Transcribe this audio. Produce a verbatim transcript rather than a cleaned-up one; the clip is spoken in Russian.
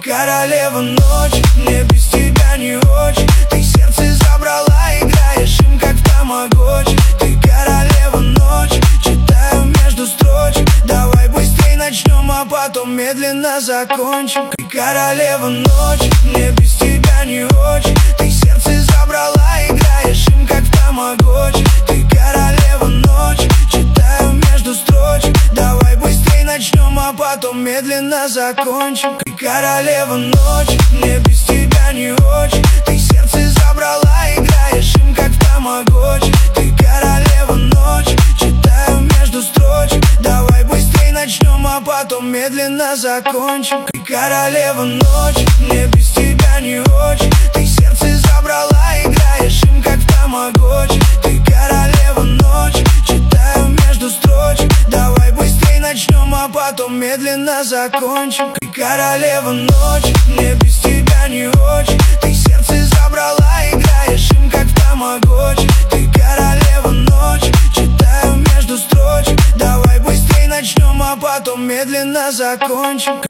королева ночи, мне без тебя не очень. Ты сердце забрала, играешь им как в тамагочи. Ты королева ночи, читаю между строчек. Давай быстрей начнем, а потом медленно закончим. Ты королева ночи, мне без тебя не очень. Ты сердце забрала, играешь им как в тамагочи. Ты королева ночи, читаю между строчек. Давай быстрей начнем, а потом медленно закончим. Ты королева ночи, мне без тебя не очень. Ты сердце забрала, играешь им как в тамагочи. Ты королева ночи, читаю между строчек. Давай быстрей начнем, а потом медленно закончим. Ты королева ночи, мне без тебя не очень. Ты сердце забрала, играешь им как в тамагочи. Ты королева ночи, читаю между строчек. Давай быстрей начнем, а потом медленно закончим. Ты королева ночи, мне без тебя не очень. Ты сердце забрала, играешь им как в тамагочи. Ты королева ночи, читаю между строчек. Давай быстрей начнем, а потом медленно закончим.